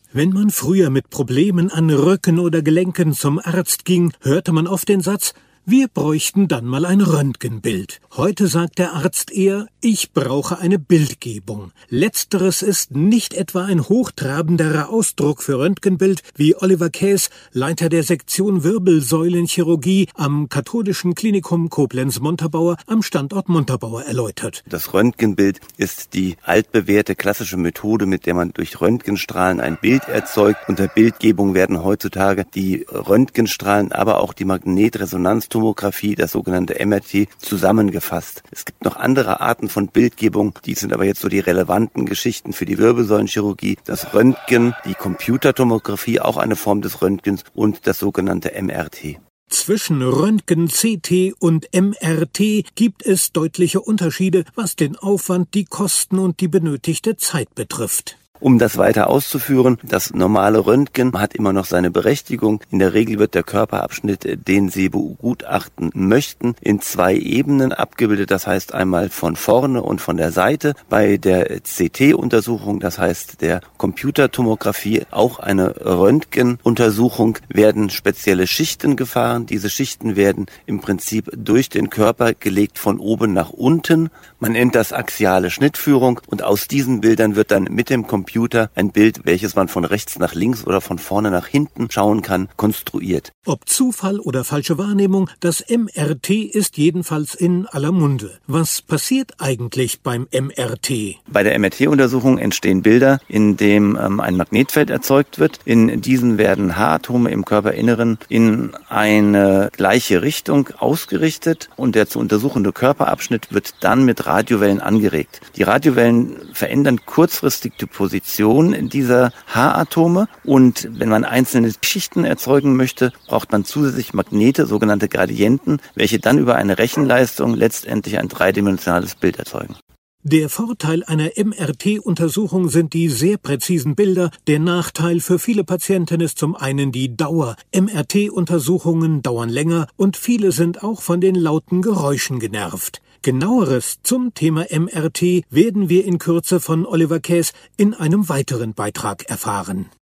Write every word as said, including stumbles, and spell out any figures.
Wenn man früher mit Problemen an Rücken oder Gelenken zum Arzt ging, hörte man oft den Satz: Wir bräuchten dann mal ein Röntgenbild. Heute sagt der Arzt eher: Ich brauche eine Bildgebung. Letzteres ist nicht etwa ein hochtrabenderer Ausdruck für Röntgenbild, wie Oliver Kaes, Leiter der Sektion Wirbelsäulenchirurgie am Katholischen Klinikum Koblenz-Montabaur am Standort Montabaur erläutert. Das Röntgenbild ist die altbewährte klassische Methode, mit der man durch Röntgenstrahlen ein Bild erzeugt. Unter Bildgebung werden heutzutage die Röntgenstrahlen, aber auch die Magnetresonanztomographie, das sogenannte M R T, zusammengefasst. Es gibt noch andere Arten von Bildgebung, die sind aber jetzt so die relevanten Geschichten für die Wirbelsäulenchirurgie. Das Röntgen, die Computertomographie, auch eine Form des Röntgens, und das sogenannte M R T. Zwischen Röntgen, C T und M R T gibt es deutliche Unterschiede, was den Aufwand, die Kosten und die benötigte Zeit betrifft. Um das weiter auszuführen, das normale Röntgen hat immer noch seine Berechtigung. In der Regel wird der Körperabschnitt, den Sie begutachten möchten, in zwei Ebenen abgebildet. Das heißt einmal von vorne und von der Seite. Bei der C T-Untersuchung, das heißt der Computertomographie, auch eine Röntgenuntersuchung, werden spezielle Schichten gefahren. Diese Schichten werden im Prinzip durch den Körper gelegt von oben nach unten. Man nennt das axiale Schnittführung, und aus diesen Bildern wird dann mit dem Computer ein Bild, welches man von rechts nach links oder von vorne nach hinten schauen kann, konstruiert. Ob Zufall oder falsche Wahrnehmung, das M R T ist jedenfalls in aller Munde. Was passiert eigentlich beim M R T? Bei der M R T-Untersuchung entstehen Bilder, in dem ähm, ein Magnetfeld erzeugt wird. In diesen werden Haaratome im Körperinneren in eine gleiche Richtung ausgerichtet, und der zu untersuchende Körperabschnitt wird dann mit Radiowellen angeregt. Die Radiowellen verändern kurzfristig die Position dieser Haaratome, und wenn man einzelne Schichten erzeugen möchte, braucht man zusätzlich Magnete, sogenannte Gradienten, welche dann über eine Rechenleistung letztendlich ein dreidimensionales Bild erzeugen. Der Vorteil einer M R T-Untersuchung sind die sehr präzisen Bilder. Der Nachteil für viele Patienten ist zum einen die Dauer. M R T-Untersuchungen dauern länger, und viele sind auch von den lauten Geräuschen genervt. Genaueres zum Thema M R T werden wir in Kürze von Oliver Kaes in einem weiteren Beitrag erfahren.